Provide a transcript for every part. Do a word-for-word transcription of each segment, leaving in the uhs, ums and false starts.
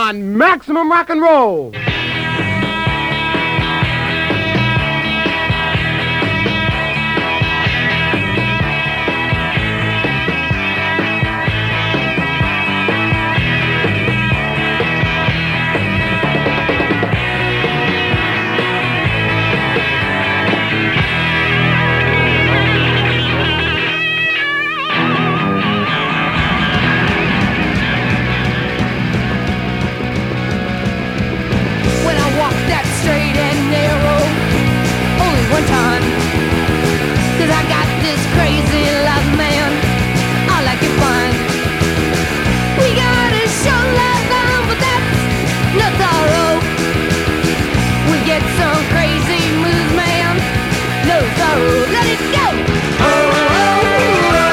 on Maximum Rock and Roll. One time, cause I got this crazy love, man, all I can find. We gotta show love on, but that's no sorrow. We get some crazy moves, man, no sorrow, let it go. Oh, oh, oh, oh.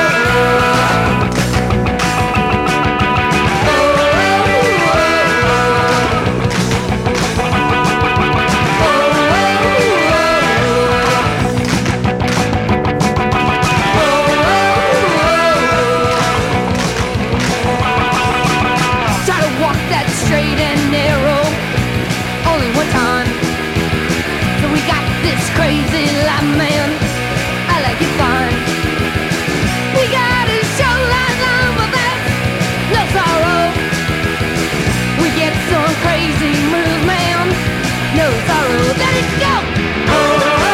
Straight and narrow, only one time. So we got this crazy life, man, I like it fine. We gotta show life on, but that's no sorrow. We get some crazy moves, man, no sorrow, let it go. Oh, oh, oh.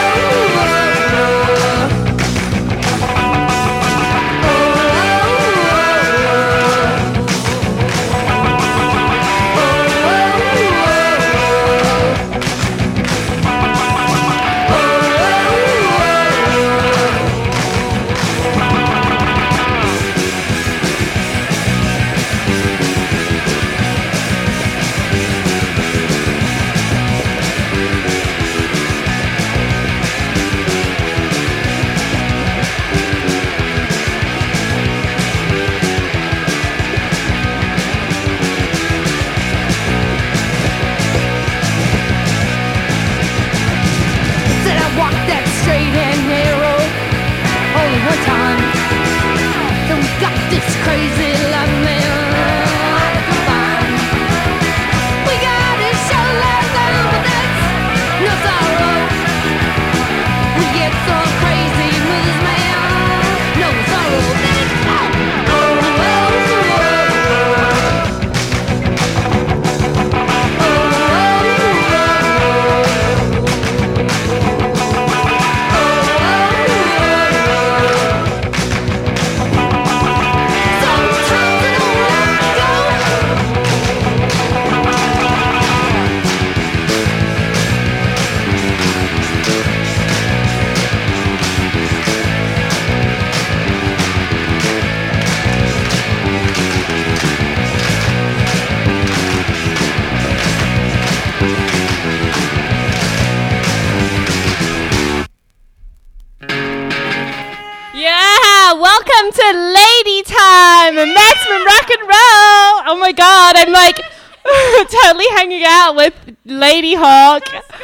Welcome to Lady Time and Maximum Rock and Roll. Oh my god, I'm like totally hanging out with Lady Hawk,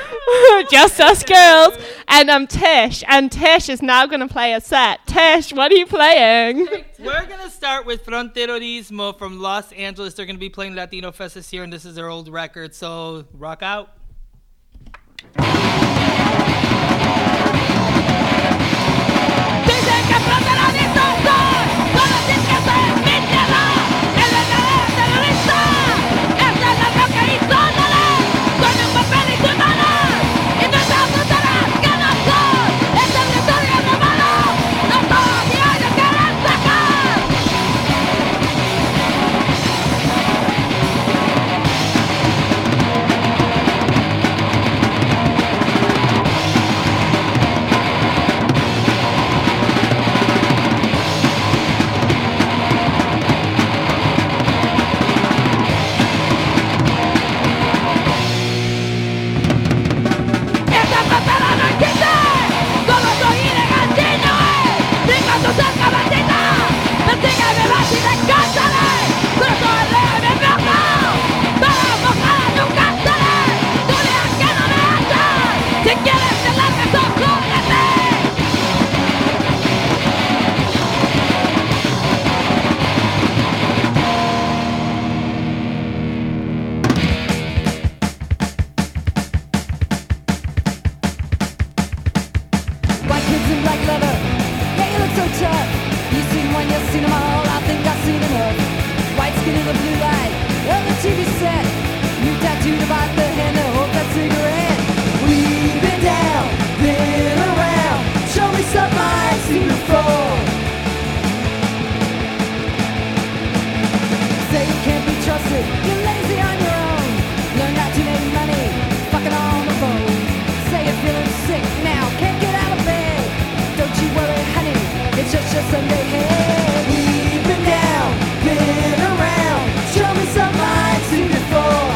Just Us Girls, and I'm um, Tish, and Tish is now going to play a set. Tish, what are you playing? We're going to start with Fronterismo from Los Angeles. They're going to be playing Latino Fest this year, and this is their old record, so rock out. Dicen que fronterizos son, solo dicen que soy mi tierra, el verdadero terrorista, esta es la roca y sóndale, con un papel y su mano, y nuestras fronteras que no son, es el territorio romano, no todos los diarios quieren sacar. T V set. You tattooed about the hand that holds that cigarette. We've been down, been around. Show me something I ain't seen before. Say you can't be trusted, you're lazy on your own. Learn not to make money, fucking on the phone. Say you're feeling sick now, can't get out of bed. Don't you worry, honey, it's just your Sunday head. We've been down, been around. Show me something I ain't seen before.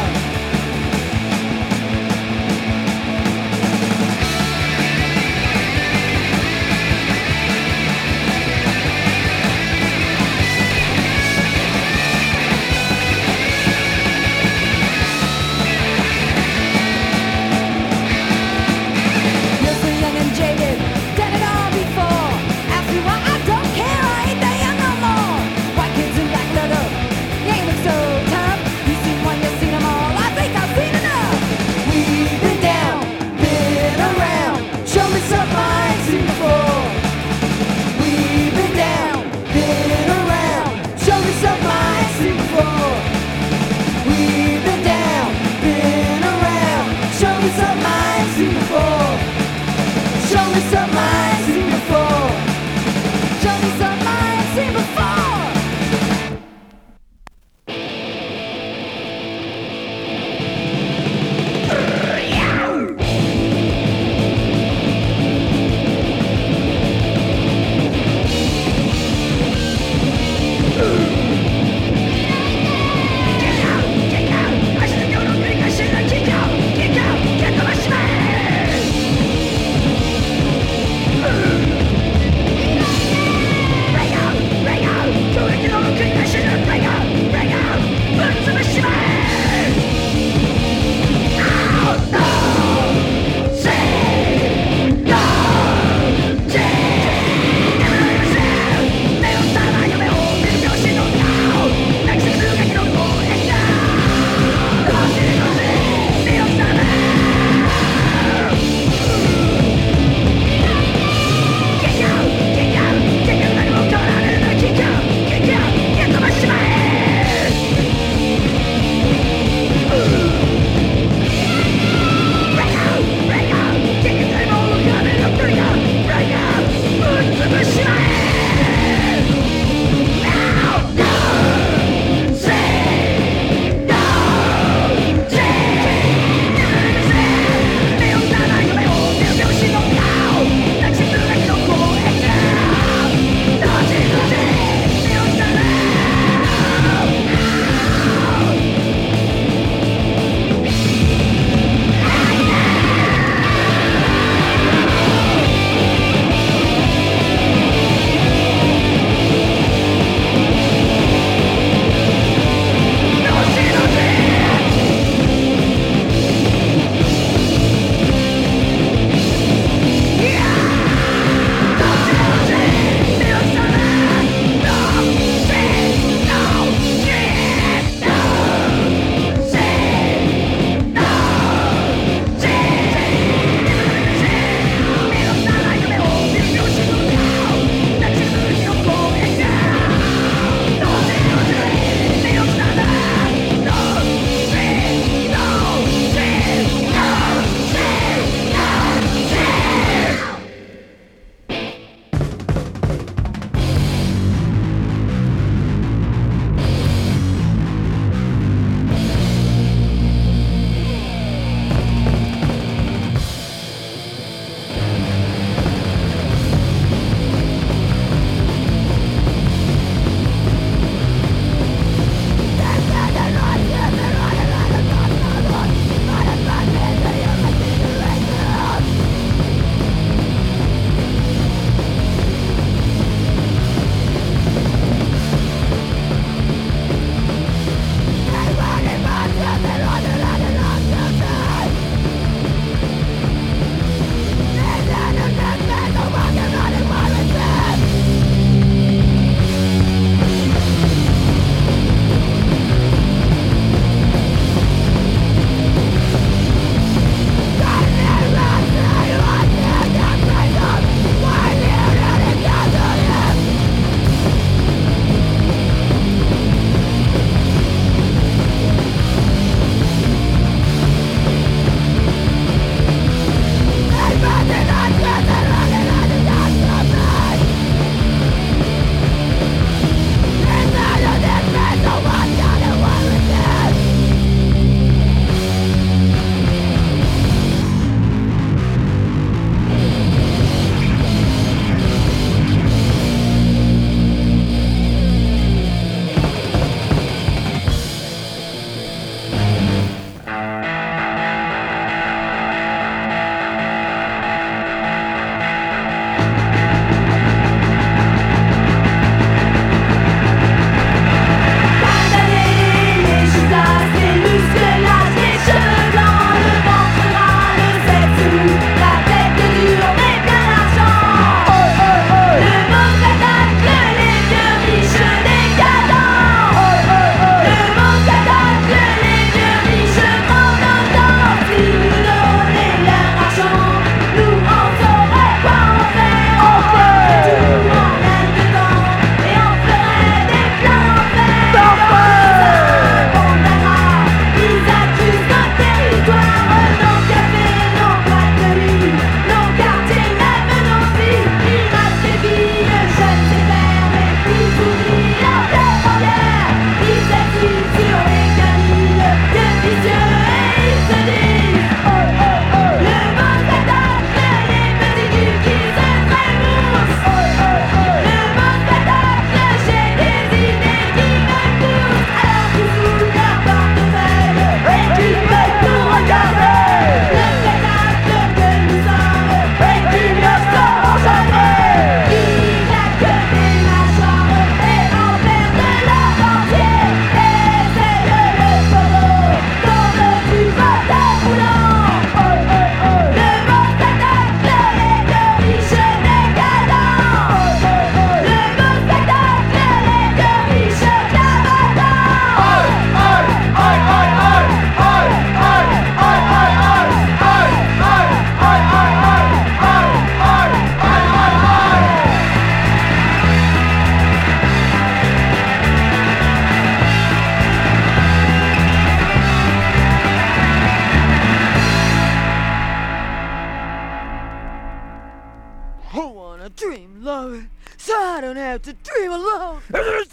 so I don't have to dream alone.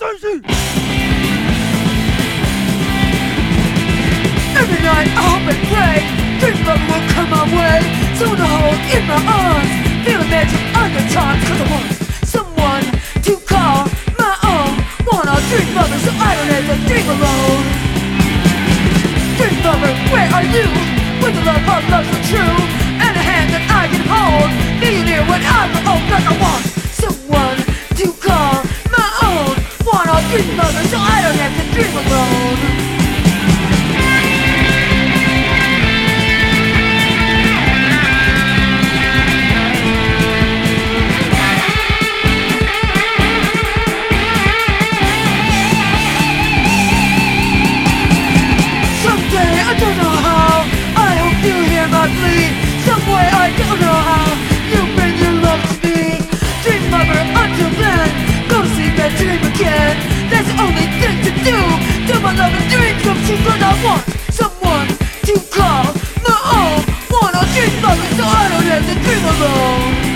Every night I hope and pray, dream lover will come my way. Someone to hold in my arms, feel the magic under charms. Cause I want someone to call my own. Want a dream lover so I don't have to dream alone. Dream lover, where are you? With the love of love so true, and a hand that I can hold. Be you near when I'm old, like I want someone to call my own. Want a dream lover so I don't have to dream alone. I don't know how, I hope you hear my plea. Some way I don't know how, you bring your love to me. Dream lover until then, go to sleep and dream again. That's the only thing to do, till my love and dreams come true. Cause I want someone to call my own. Want a dream lover so I don't have to dream alone.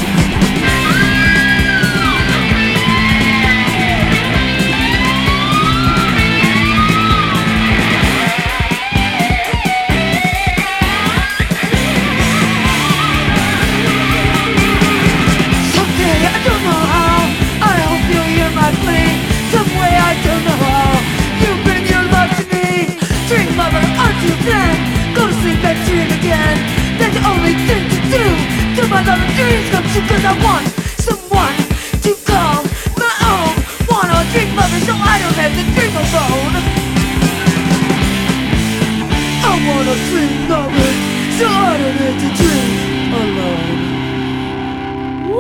Go to sleep and dream again. That's the only thing to do till my love and dreams come true. Cause I want someone to call my own. Want a dream lover so I don't have to dream alone. I want a dream lover so I don't have to dream alone.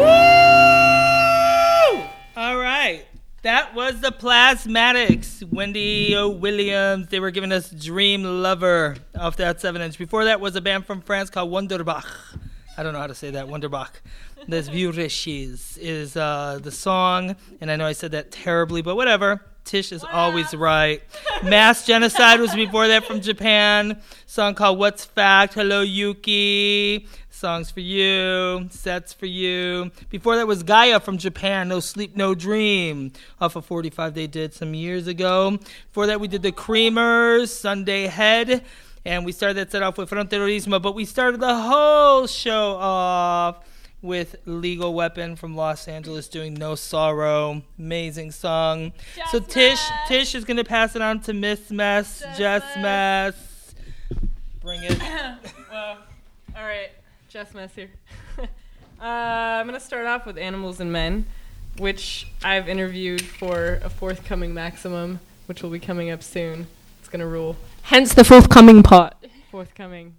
Woo! All right. That was the Plasmatics, Wendy O. Williams. They were giving us Dream Lover off that seven inch. Before that was a band from France called Wunderbach. I don't know how to say that, Wunderbach. Les Vieux Riches is uh, the song, and I know I said that terribly, but whatever. Tish is always right. Mass Genocide was before that from Japan. Song called What's Fact? Hello, Yuki. Songs for you. Sets for you. Before that was Gaia from Japan. No Sleep, No Dream. Off of forty-five they did some years ago. Before that we did the Creamers, Sunday Head. And we started that set off with Fronterorismo. But we started the whole show off with Legal Weapon from Los Angeles doing No Sorrow. Amazing song. Just so Tish Mess. Tish is going to pass it on to Miss Mess. Just Just Mess. Mess. Bring it. Well, all right. Just Mess here. uh, I'm going to start off with Animals and Men, which I've interviewed for a forthcoming Maximum, which will be coming up soon. It's going to rule. Hence the forthcoming part. Forthcoming.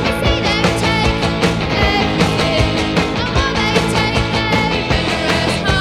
Everything, and what they take, they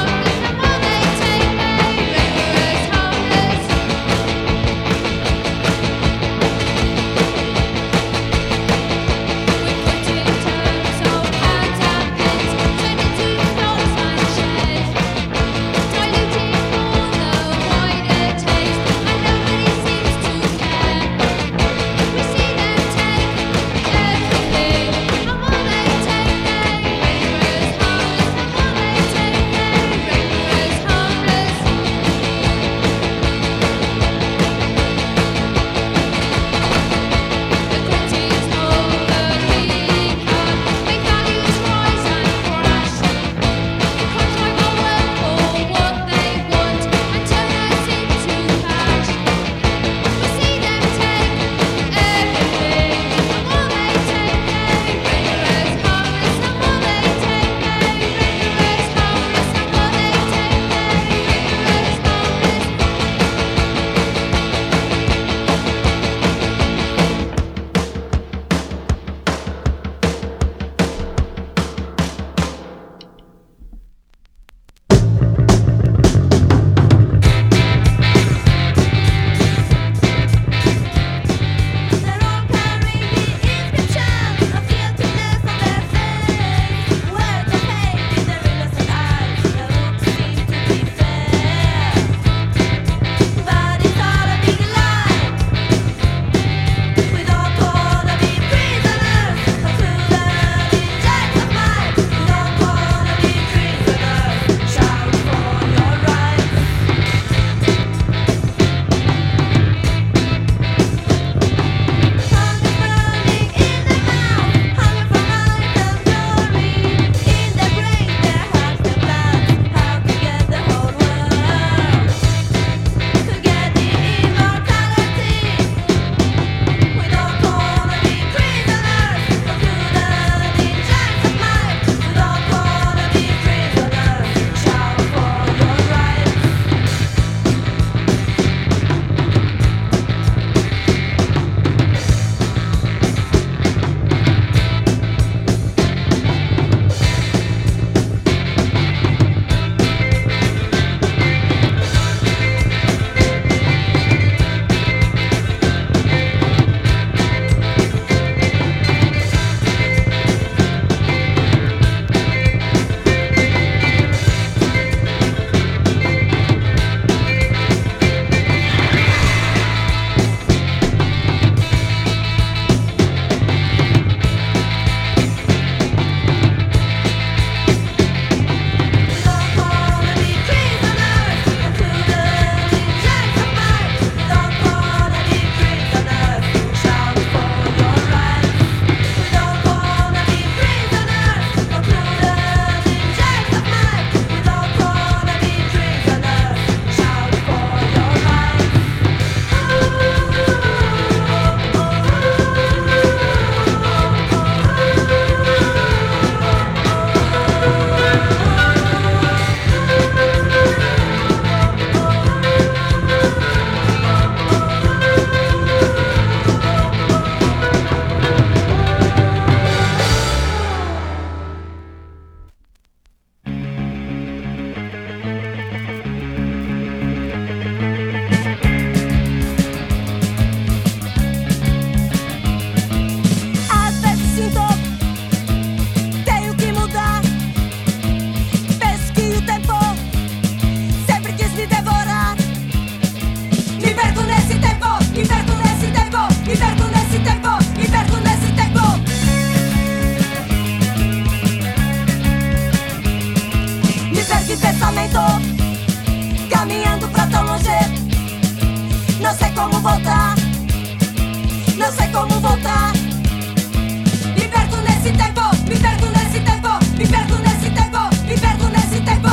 caminhando pra tão longe. Não sei como voltar, não sei como voltar. Me perco nesse tempo, me perco nesse tempo, me perco nesse tempo, me perco nesse tempo.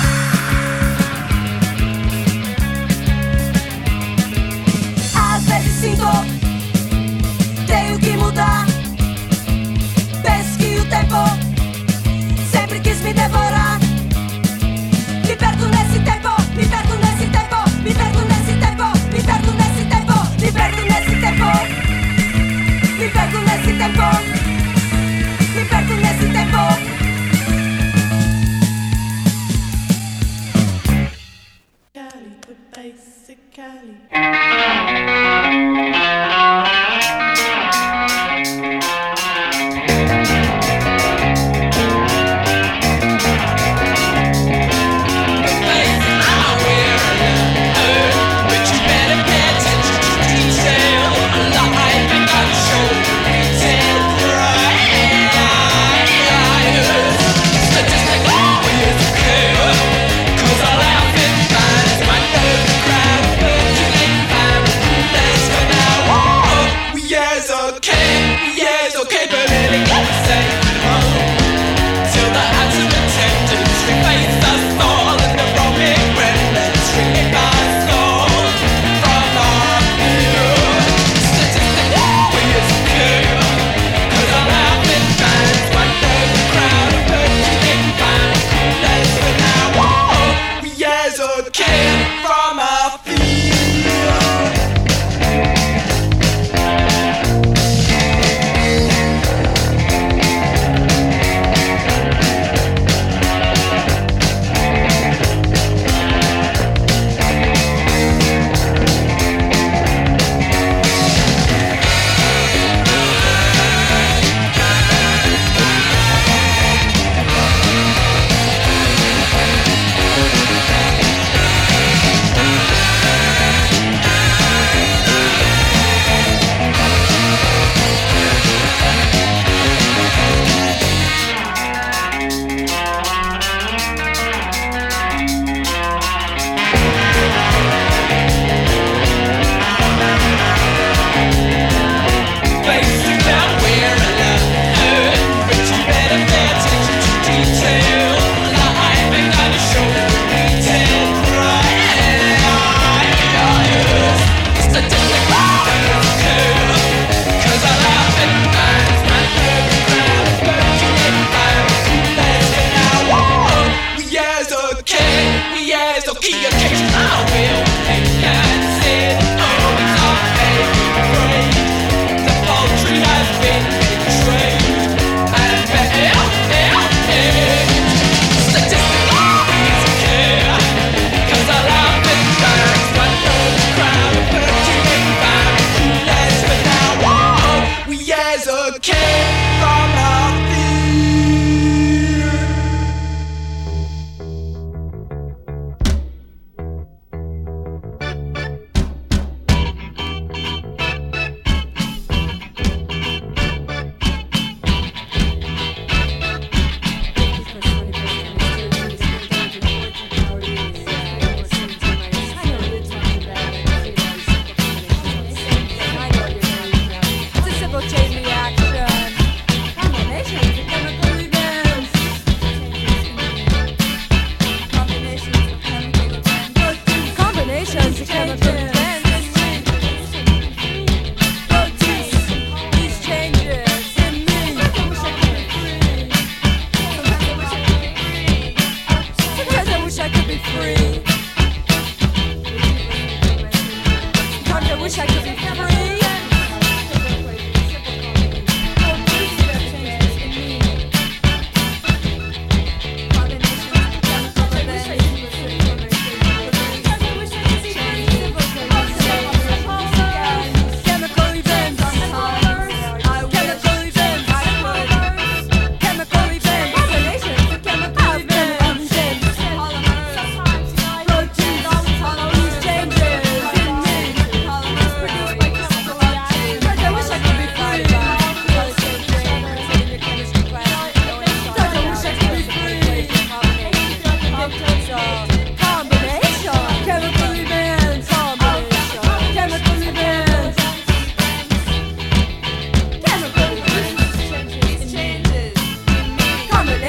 Às vezes sinto, tenho que mudar. Penso que o tempo sempre quis me devorar. Me perco nesse tempo, me perco nesse tempo, me perco nesse tempo, me perco nesse tempo, me perco nesse tempo, me perco nesse tempo, me perco nesse tempo. Cali, the basic Cali.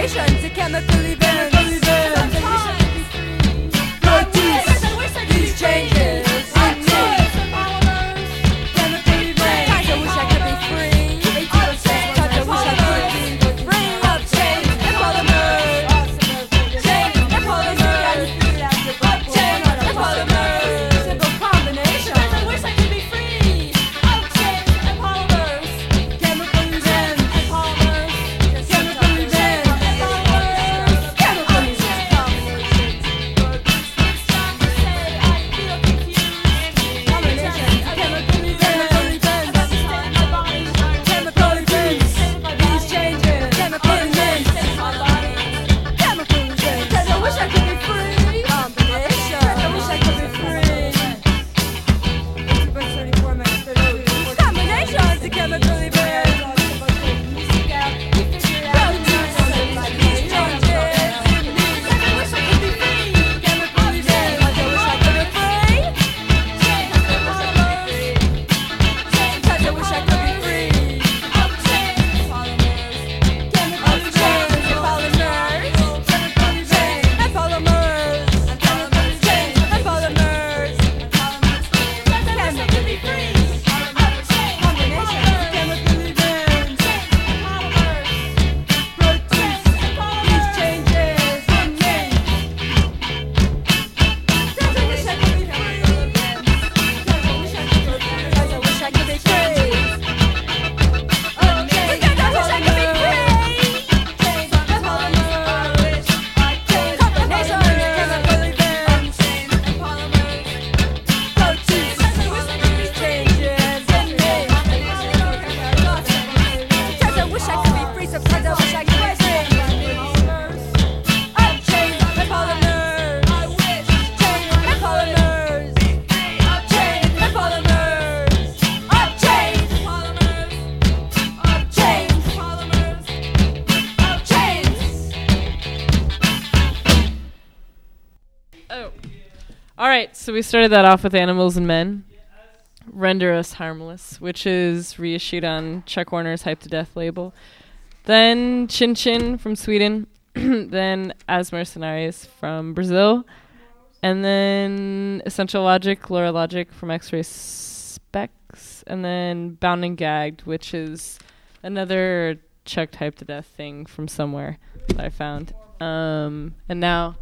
Combinations of chemical events. These changes. All right, so we started that off with Animals and Men. Render Us Harmless, which is reissued on Chuck Warner's Hype to Death label. Then Chin Chin from Sweden. Then As Mercenaries from Brazil. And then Essential Logic, Laura Logic from X-Ray Specs. And then Bound and Gagged, which is another Chuck Hype to Death thing from somewhere that I found. Um, and now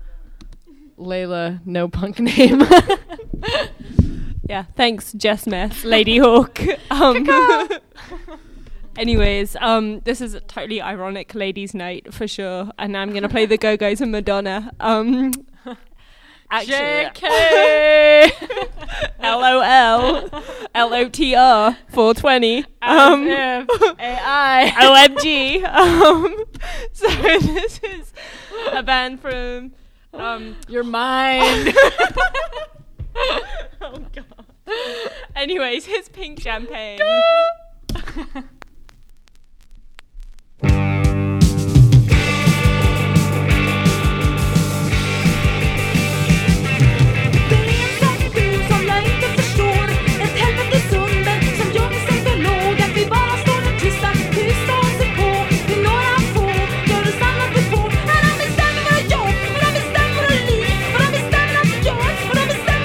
Layla, no punk name. Yeah, thanks, Jess Mess, Lady Hawk. Um, anyways, um, this is a totally ironic ladies' night for sure, and I'm gonna play the Go-Go's and Madonna. Um, actually, J K L O L L O T R four twenty. Um, A I O M G. Um, so this is a band from um, Your Mind. oh god. Anyways, here's Pink Champagne.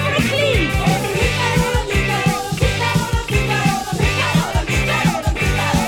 Thank you.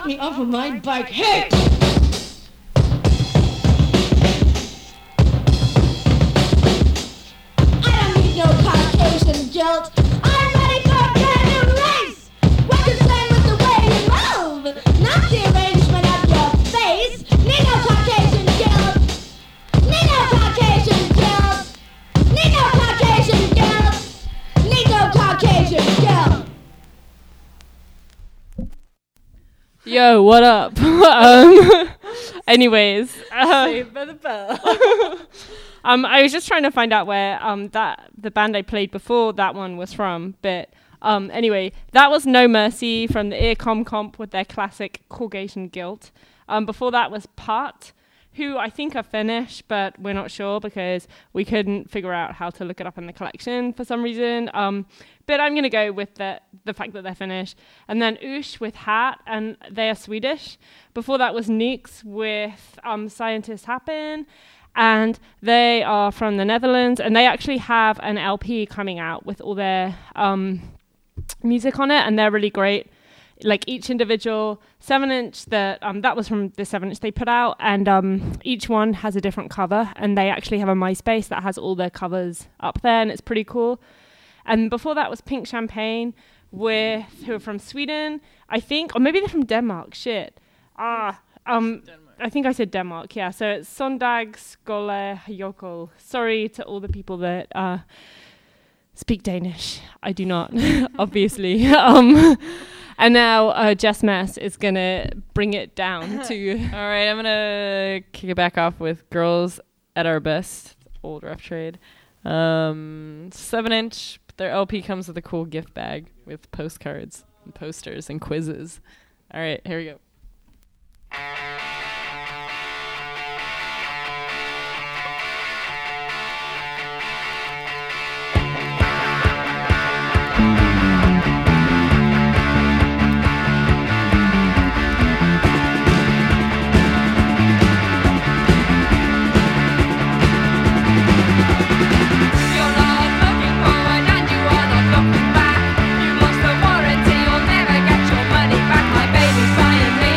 me off of my bike. Hey! I don't need no Caucasian guilt. I'm ready for a brand new race. We're concerned with the way you move, not the arrangement of your face. Need no Caucasian guilt. Need no Caucasian guilt. Need no Caucasian guilt. Need no Caucasian guilt. Yo, what up? um, anyways, uh, Saved by the bell. um, I was just trying to find out where um that the band I played before that one was from, but um anyway, that was No Mercy from the Earcom Comp with their classic Caucasian Guilt. Um, before that was Part, who I think are Finnish, but we're not sure because we couldn't figure out how to look it up in the collection for some reason. Um, but I'm gonna go with the the fact that they're Finnish, and then Ush with Hat, and they are Swedish. Before that was Nix with um, Scientists Happen, and they are from the Netherlands, and they actually have an L P coming out with all their um, music on it, and they're really great. Like each individual seven inch that um that was from the seven inch they put out, and um each one has a different cover, and they actually have a MySpace that has all their covers up there, and it's pretty cool. And before that was Pink Champagne with who are from Sweden, I think, or maybe they're from Denmark. Shit. Ah, um, I think I said Denmark. Yeah. So it's Sondag Skole Jokol. Sorry to all the people that uh speak Danish. I do not, obviously. um. And now uh, Jess Mess is going to bring it down to... All right, I'm going to kick it back off with Girls at Our Best, old Rough Trade. Um, seven inch, their L P comes with a cool gift bag with postcards and posters and quizzes. All right, here we go. Back. You lost the warranty, you'll never get your money back. My baby's buying me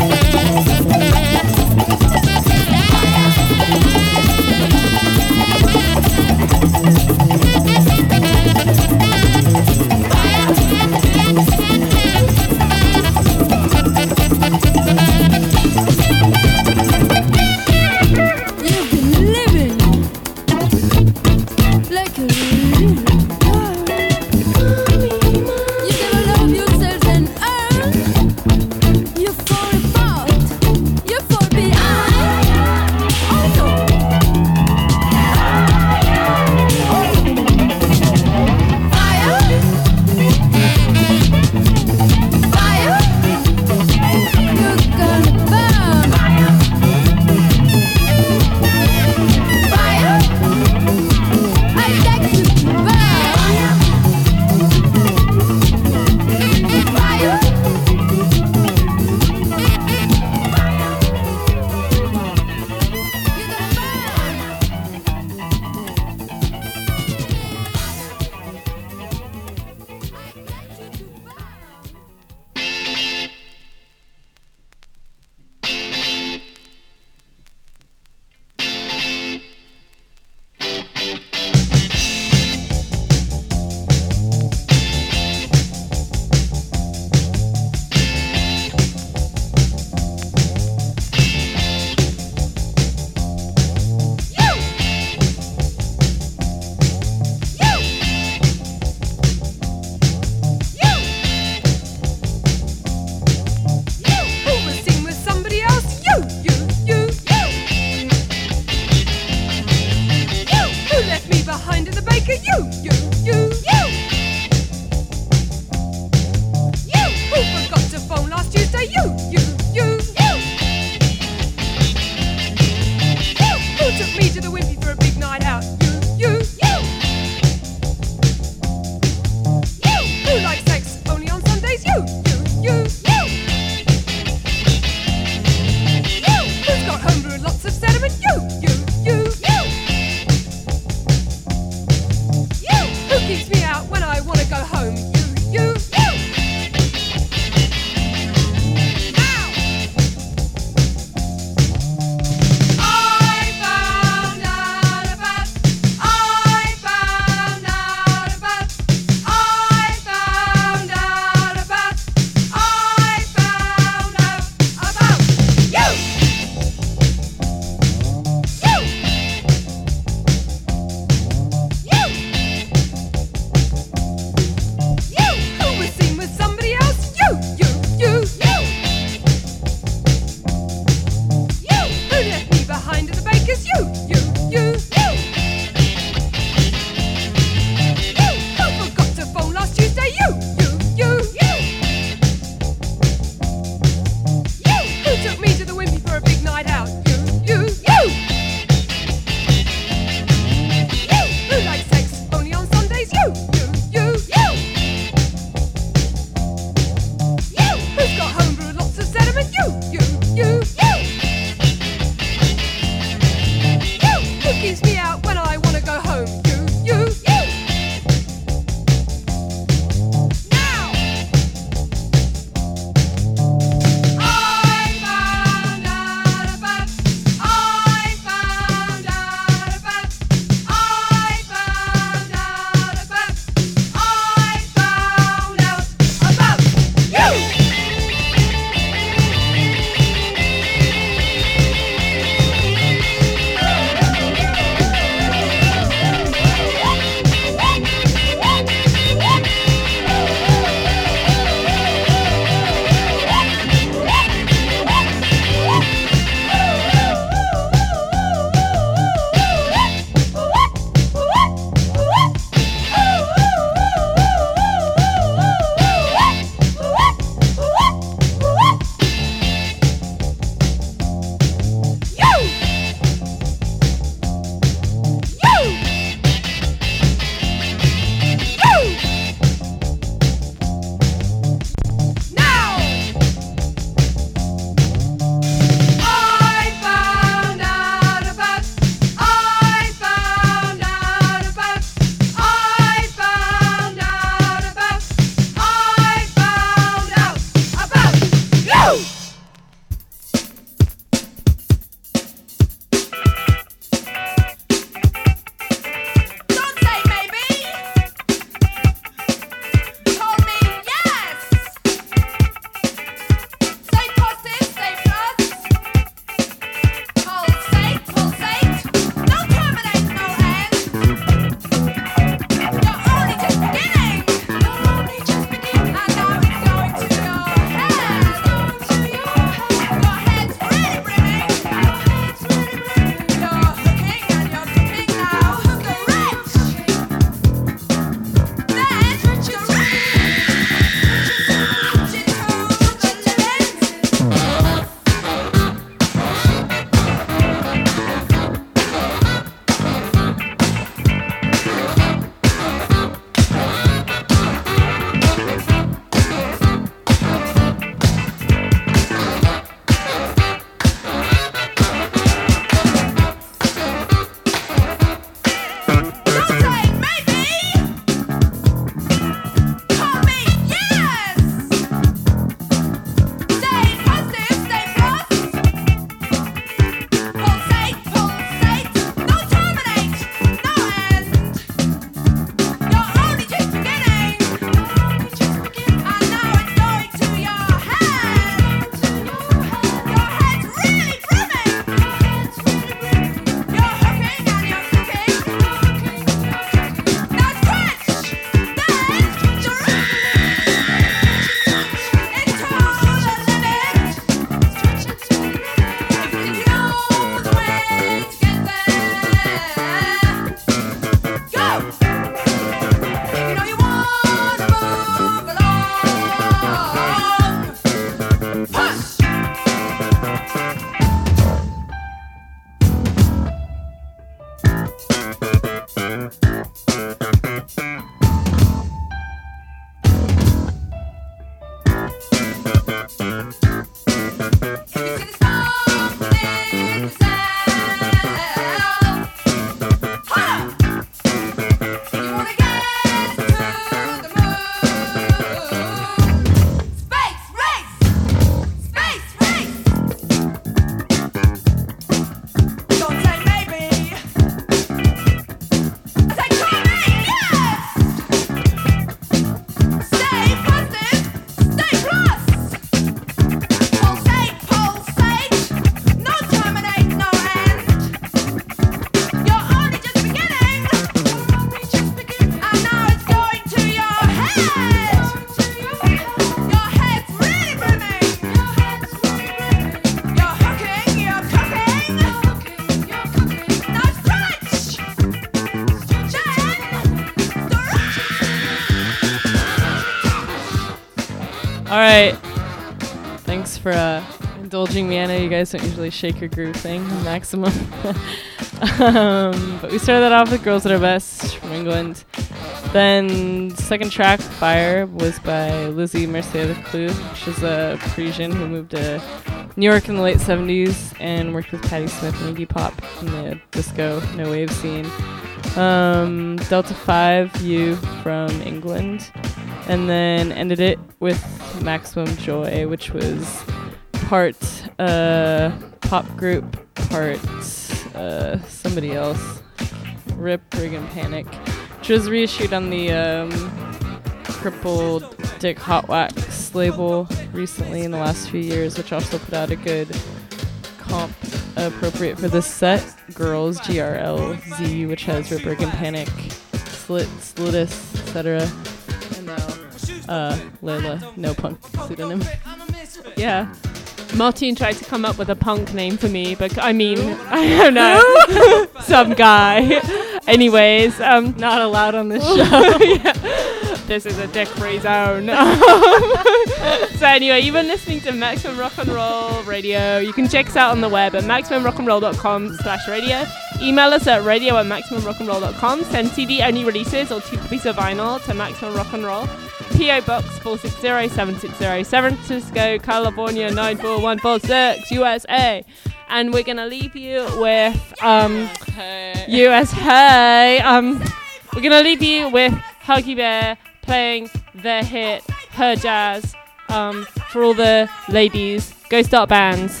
right. Thanks for uh, indulging me. I know you guys don't usually shake your groove thing, Maximum. um, but we started that off with Girls That Are Best from England. Then second track, Fire, was by Lizzie Mercier Clou. She's a Parisian who moved to New York in the late seventies and worked with Patti Smith and Iggy Pop in the disco, no wave scene. Um, Delta five, You from England. And then ended it with Maximum Joy, which was part uh, pop group, part uh, somebody else. Rip, Rig and Panic. Which was reissued on the um, Crippled Dick Hot Wax label recently in the last few years, which also put out a good comp appropriate for this set. Girls, G R L Z, which has Rip, Rig and Panic, Slit, Slitus, et cetera. And now uh, Layla, no punk pseudonym. Yeah. Martin tried to come up with a punk name for me, but I mean, I don't know. Some guy. Anyways, um, not allowed on this show. Yeah. This is a dick-free zone. So anyway, you've been listening to Maximum Rock and Roll Radio. You can check us out on the web at maximum rock and roll dot com slash radio. Email us at radio at maximum rock and roll dot com. Send C D only releases or two copies of vinyl to Maximum Rock and Roll. P O Box four six zero seven six zero, San Francisco, California nine four one four six, U S A. And we're gonna leave you with um Hey. U S Hey. Um we're gonna leave you with Huggy Bear playing their hit Her Jazz. Um for all the ladies, go start bands.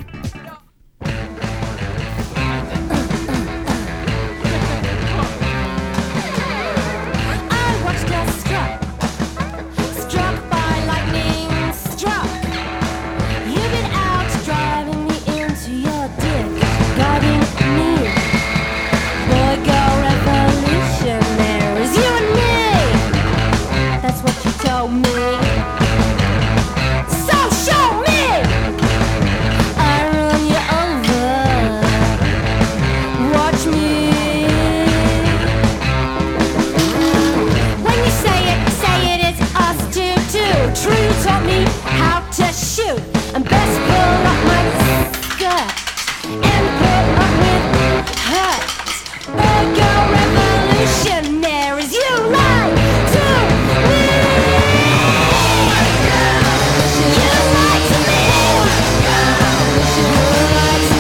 I watched us struck, struck by lightning, struck. You've been out driving me into your dick, guiding me. Boy, girl, revolutionaries, you and me. That's what you told me. So show me. I run you over. Watch me. When you say it, say it is us two too. True taught me how to shoot, and best pull up my skirt and put up with hurt. Boy, girl, revolutionaries, you lie to me. You lie to me. You lie to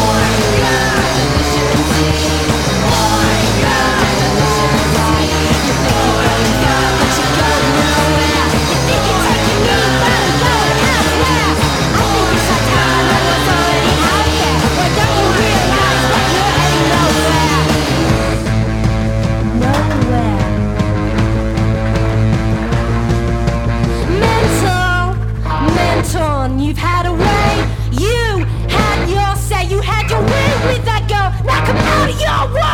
You've had a way, you had your say, you had your way with that girl. Now come out of your way.